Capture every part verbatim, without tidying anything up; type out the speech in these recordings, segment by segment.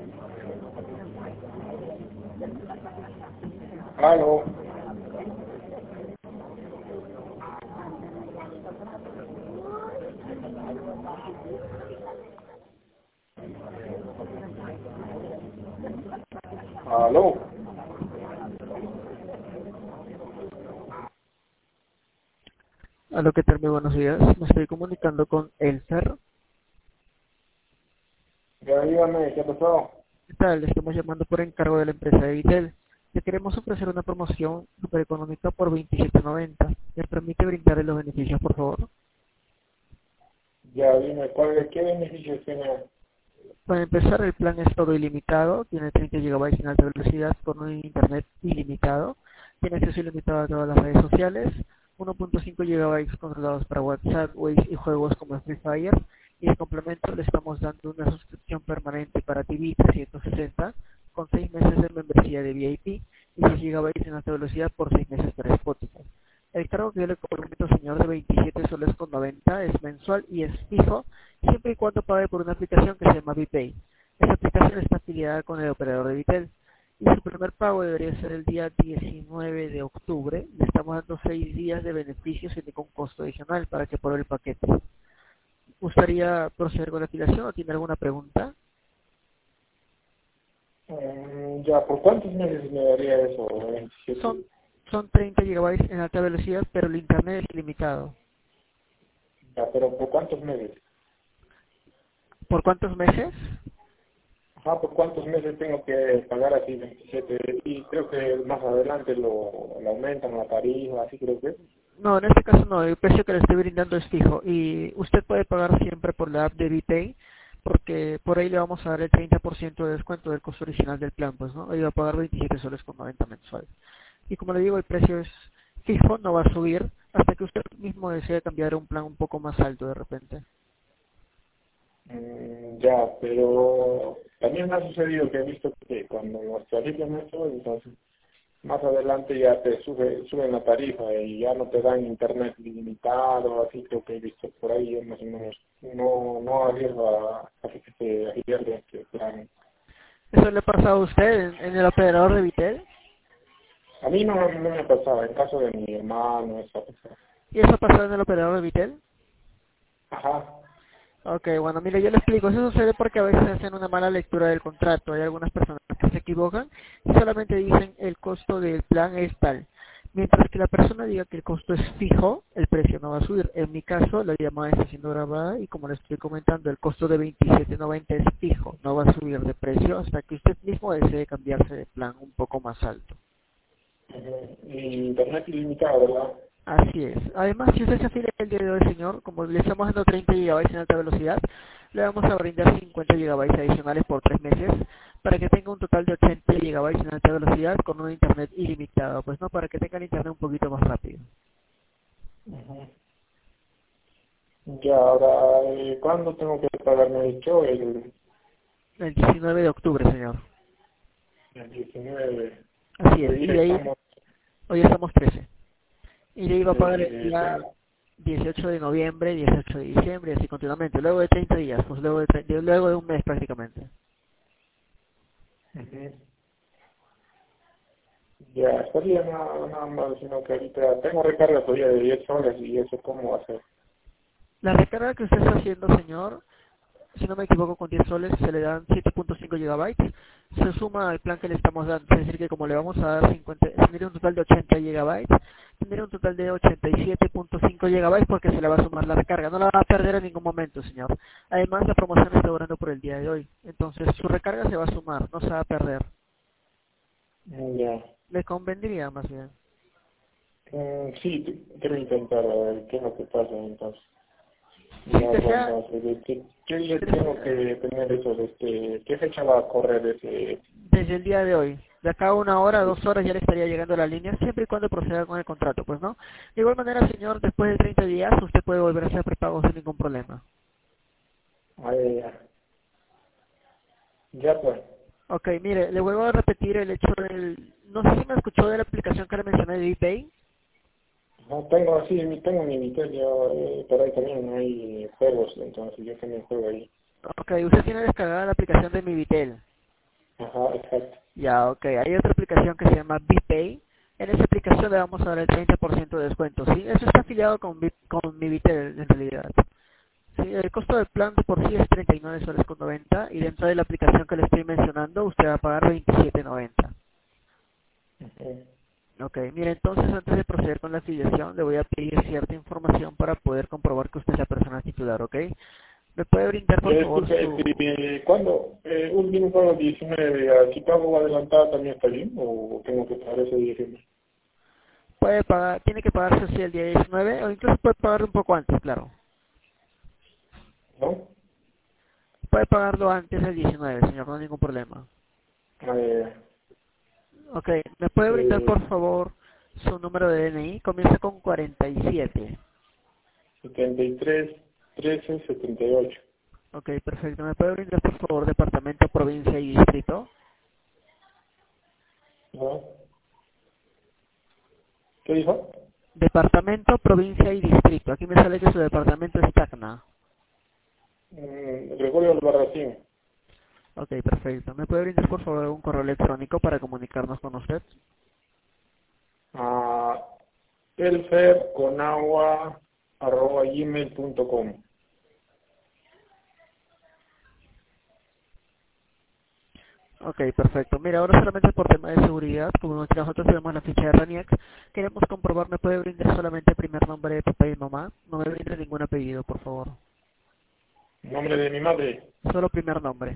Aló. Aló. Aló, ¿qué tal? Muy buenos días. Me estoy comunicando con Elfer. Ya dígame, ¿qué ha pasado? ¿Qué tal? Le estamos llamando por encargo de la empresa de Vitel. Le queremos ofrecer una promoción super económica por veintisiete noventa. ¿Me permite brindarle los beneficios, por favor? Ya dime, ¿cuál, ¿qué beneficios tiene? Para empezar, el plan es todo ilimitado. Tiene treinta gigabytes en alta velocidad con un internet ilimitado. Tiene acceso ilimitado a todas las redes sociales. uno punto cinco gigabytes controlados para WhatsApp, Waze y juegos como Free Fire. Y de complemento le estamos dando una suscripción permanente para T V trescientos sesenta con seis meses de membresía de V I P y seis gigabytes en alta velocidad por seis meses para Spotify. El cargo que yo le comprometo, señor, de veintisiete soles con noventa es mensual y es fijo, siempre y cuando pague por una aplicación que se llama VPay. Esta aplicación está afiliada con el operador de Vitel y su primer pago debería ser el día diecinueve de octubre. Le estamos dando seis días de beneficios sin ningún costo adicional para que pruebe el paquete. ¿Gustaría proceder con la afiliación o tiene alguna pregunta? Mm, ya, ¿por cuántos meses me daría eso? veintisiete. Son, son treinta gigabytes en alta velocidad, pero el internet es ilimitado. Ya, pero ¿por cuántos meses? ¿Por cuántos meses? Ajá, ¿por cuántos meses tengo que pagar así veintisiete? Y creo que más adelante lo, lo aumentan la tarifa, así creo que. No, en este caso no, el precio que le estoy brindando es fijo y usted puede pagar siempre por la app de VPay porque por ahí le vamos a dar el treinta por ciento de descuento del costo original del plan, pues, ¿no? Ahí va a pagar veintisiete soles con noventa mensual. Y como le digo, el precio es fijo, no va a subir hasta que usted mismo desee cambiar a un plan un poco más alto de repente. Mm, ya, pero también me ha sucedido que he visto que cuando lo actualizan eso, entonces más adelante ya te sube, suben la tarifa y ya no te dan internet ilimitado, así creo que he visto por ahí, yo más o menos no, no arriesgo a, a que se pierde este plan. ¿Eso le pasa a usted en, en el operador de Vitel? A mí no, no me ha pasado, en caso de mi hermano, esa cosa. ¿Y eso ha pasado en el operador de Vitel? Ajá. Ok, bueno, mire, yo le explico. Eso sucede porque a veces hacen una mala lectura del contrato. Hay algunas personas que se equivocan y solamente dicen el costo del plan es tal. Mientras que la persona diga que el costo es fijo, el precio no va a subir. En mi caso, la llamada está siendo grabada y como le estoy comentando, el costo de veintisiete noventa es fijo. No va a subir de precio hasta que usted mismo desee cambiarse de plan un poco más alto. Ujú. Y internet ilimitado, ¿verdad? Así es. Además, si usted se afilia el día de hoy, señor, como le estamos dando treinta gigabytes en alta velocidad, le vamos a brindar cincuenta gigabytes adicionales por tres meses para que tenga un total de ochenta gigabytes en alta velocidad con un internet ilimitado, pues no, para que tenga el internet un poquito más rápido. Ujú. Ya, ahora, eh, ¿cuándo tengo que pagar? Me ha dicho el, El diecinueve de octubre, señor. el diecinueve. Así es. Hoy Y día de ahí, estamos, hoy estamos trece. Y de ahí va a pagar el eh, día tengo, dieciocho de noviembre, dieciocho de diciembre, y así continuamente. Luego de treinta días, pues luego de, tre- de- luego de un mes prácticamente. ujú. Ya, estaría nada, nada más, sino que ahorita tengo recarga todavía de diez horas y eso cómo va a ser. La recarga que usted está haciendo, señor, si no me equivoco, con diez soles se le dan siete punto cinco gigabytes. Se suma al plan que le estamos dando, es decir, que como le vamos a dar cincuenta, tendría un total de ochenta gigabytes, tendría un total de ochenta y siete punto cinco gigabytes porque se le va a sumar la recarga. No la va a perder en ningún momento, señor. Además, la promoción está durando por el día de hoy. Entonces, su recarga se va a sumar, no se va a perder. Ya. Le convendría más bien. Mm, sí, te- quiero intentar a ver qué es lo que pasa entonces. Si Ya, desea, bueno, ¿qué, qué qué día tengo que tener eso? Este, ¿qué fecha va a correr ese? desde el día de hoy. De acá a una hora, dos horas ya le estaría llegando la línea, siempre y cuando proceda con el contrato, pues, ¿no? De igual manera, señor, después de treinta días, usted puede volver a hacer prepagos sin ningún problema. Ah, ya, ya pues. Ok, mire, le vuelvo a repetir el hecho del... No sé si me escuchó de la aplicación que le mencioné de VPay. No tengo así, mi- tengo mi Vitel, yo, eh, por ahí también hay juegos, entonces yo también juego ahí. Ok, usted tiene descargada la aplicación de Mi Vitel. Ya, ok. Hay otra aplicación que se llama BPay. En esa aplicación le vamos a dar el treinta por ciento de descuento. Sí, eso está afiliado con, Bip- con mi Bitel en realidad. Sí, el costo del plan de por sí es treinta y nueve soles con noventa y dentro de la aplicación que le estoy mencionando usted va a pagar veintisiete noventa. Ujú. Ok, mire, entonces antes de proceder con la afiliación le voy a pedir cierta información para poder comprobar que usted es la persona titular, ¿ok? ¿Me puede brindar por Yo favor disculpe, su... este, ¿cuándo? Eh, un mismo pago diecinueve, ¿si pago adelantado también está bien o tengo que pagar ese diecinueve? Puede pagar, tiene que pagarse así el día diecinueve o incluso puede pagar un poco antes, claro. ¿No? Puede pagarlo antes del diecinueve, señor, no hay ningún problema. Eh, Ok, ¿me puede brindar eh, por favor su número de D N I? Comienza con cuarenta y siete. setenta y tres, trece, setenta y ocho. Ok, perfecto. ¿Me puede brindar por favor departamento, provincia y distrito? ¿No? ¿Qué dijo? Departamento, provincia y distrito. Aquí me sale que su departamento es Tacna. Mm, Gregorio Albarracín. Ok, perfecto. ¿Me puede brindar por favor un correo electrónico para comunicarnos con usted? A elfer con agua arroba gmail punto com. Ok, perfecto. Mira, ahora solamente por tema de seguridad, como nosotros tenemos la ficha de RANIEX, queremos comprobar, ¿me puede brindar solamente el primer nombre de papá y mamá? No me brinde ningún apellido, por favor. Nombre de mi madre, Solo primer nombre.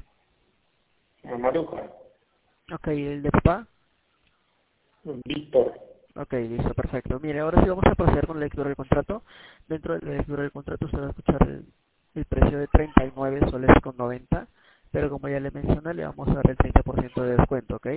Maruja. Ok, ¿el de papá? Víctor. Ok, listo, perfecto. Mire, ahora sí vamos a proceder con la lectura del contrato. Dentro de la lectura del contrato usted va a escuchar el, el precio de treinta y nueve soles con noventa, pero como ya le mencioné, le vamos a dar el treinta por ciento de descuento, ¿ok?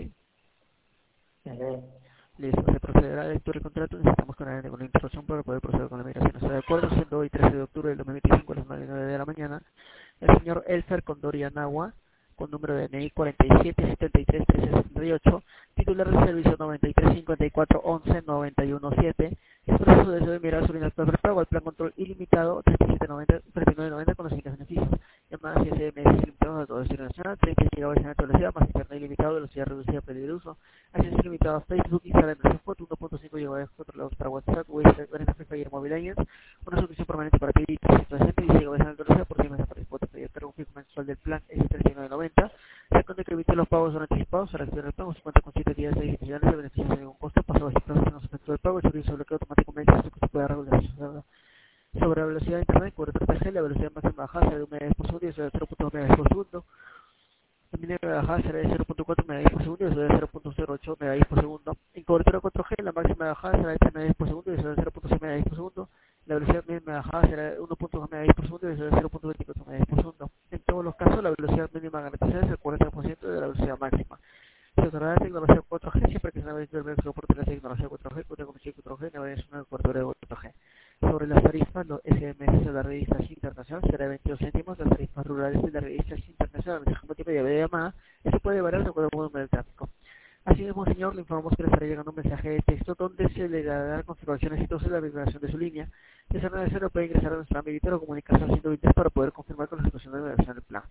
Ujú. Listo, se procederá a la lectura del contrato. Necesitamos con alguna instrucción para poder proceder con la migración. ¿Está de acuerdo? Siendo hoy trece de octubre del dos mil veinticinco a las nueve y nueve de la mañana, el señor Elfer Condori Anagua, con número de N I cuarenta y siete setenta y tres trece setenta y ocho, titular del servicio noventa y tres cincuenta y cuatro once noventa y uno siete, expresa su deseo de mirar su línea de prepago al plan control ilimitado treinta y siete noventa, treinta y nueve noventa con los siguientes beneficios: llamadas y S M S ilimitados a todo destino nacional, treinta gigabytes en alta velocidad, más internet ilimitado, velocidad reducida, pérdida de uso, acceso ilimitado a Facebook, Instagram, foto, uno punto cinco gigabytes controlados para WhatsApp, WhatsApp, Free Fire Mobile Legends, una suscripción permanente para T V trescientos sesenta y gigabytes en alta velocidad por seis meses para Spotify. El cargo fijo mensual del plan es de treinta y nueve noventa. Segundo, que evite los pagos son anticipados. Al activar el pago se cuenta con siete días de distribuciones de beneficios sin ningún costo. Paso a los no se efectúa el pago. El servicio de bloqueo automático me dice que se puede regular sobre la velocidad de internet, cobertura tres G, la velocidad máxima bajada será de un megabits por segundo y eso de cero punto dos megabits por segundo. También la bajada será de cero punto cuatro megabits por segundo y eso de cero punto cero ocho megabits por segundo. En cobertura cuatro G, la máxima bajada será de tres megabits por segundo y eso de cero punto seis megabits por segundo. La velocidad mínima bajada será de uno punto dos megabits por segundo y eso de cero punto veinticuatro megabits por segundo. En todos los casos, la velocidad mínima garantizada es el cuarenta por ciento de la velocidad máxima. Se otorgará la tecnología cuatro G siempre que se navegue el soporte de la tecnología cuatro G, cuenta con chip cuatro G, navegue una cobertura de cuatro G. Sobre las tarifas, los S M S de la red distancia internacional será de veintidós céntimos, las tarifas rurales de la red distancia internacional, el mensaje multimedia de llamada, eso puede variar de acuerdo con el modo del tráfico. Así mismo, señor, le informamos que le estará llegando un mensaje de texto donde se le dará confirmaciones y de la vibración de su línea. De ser necesario, puede ingresar a nuestra amiguita o comunicarse al ciento veinte para poder confirmar con la situación de vibración del plan.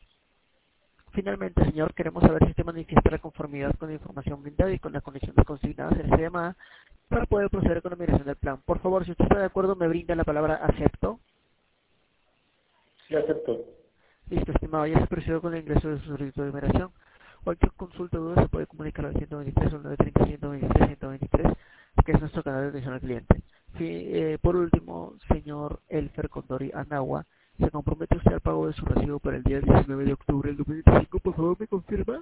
Finalmente, señor, queremos saber si usted manifiesta la conformidad con la información brindada y con las condiciones consignadas en esta llamada para poder proceder con la migración del plan. Por favor, si usted está de acuerdo, me brinda la palabra acepto. Sí, acepto. Listo, estimado, ya se procedió con el ingreso de su solicitud de migración. Cualquier consulta o duda se puede comunicar al ciento veintitrés o nueve treinta, ciento veintitrés, ciento veintitrés, que es nuestro canal de atención al cliente. Sí, eh, por último, señor Elfer Condori Anagua, ¿se compromete usted al pago de su recibo para el día diecinueve de octubre del dos mil veinticinco? Por favor, ¿me confirma?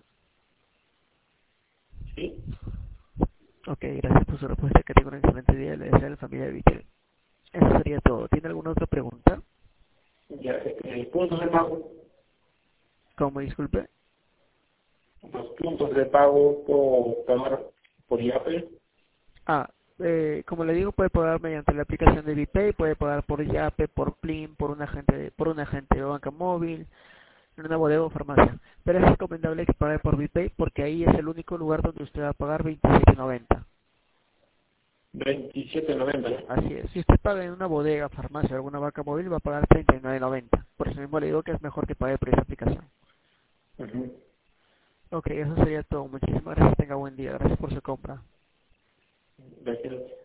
Sí. Ok, gracias por su respuesta, que tenga un excelente día. Le deseo a la familia de Vitel. Eso sería todo. ¿Tiene alguna otra pregunta? Ya, este, puntos de pago. Como disculpe. Los puntos de pago por pagar por Yape. Ah, eh, como le digo, puede pagar mediante la aplicación de VPay, puede pagar por Yape, por Plin, por un agente, por un agente de banca móvil, en una bodega o farmacia. Pero es recomendable que pague por VPay porque ahí es el único lugar donde usted va a pagar veintisiete noventa. veintisiete noventa. Así es. Si usted paga en una bodega, farmacia o alguna banca móvil, va a pagar treinta y nueve noventa. Por eso mismo le digo que es mejor que pague por esa aplicación. Uh -huh. Ok, eso sería todo. Muchísimas gracias. Tenga buen día. Gracias por su compra. Gracias.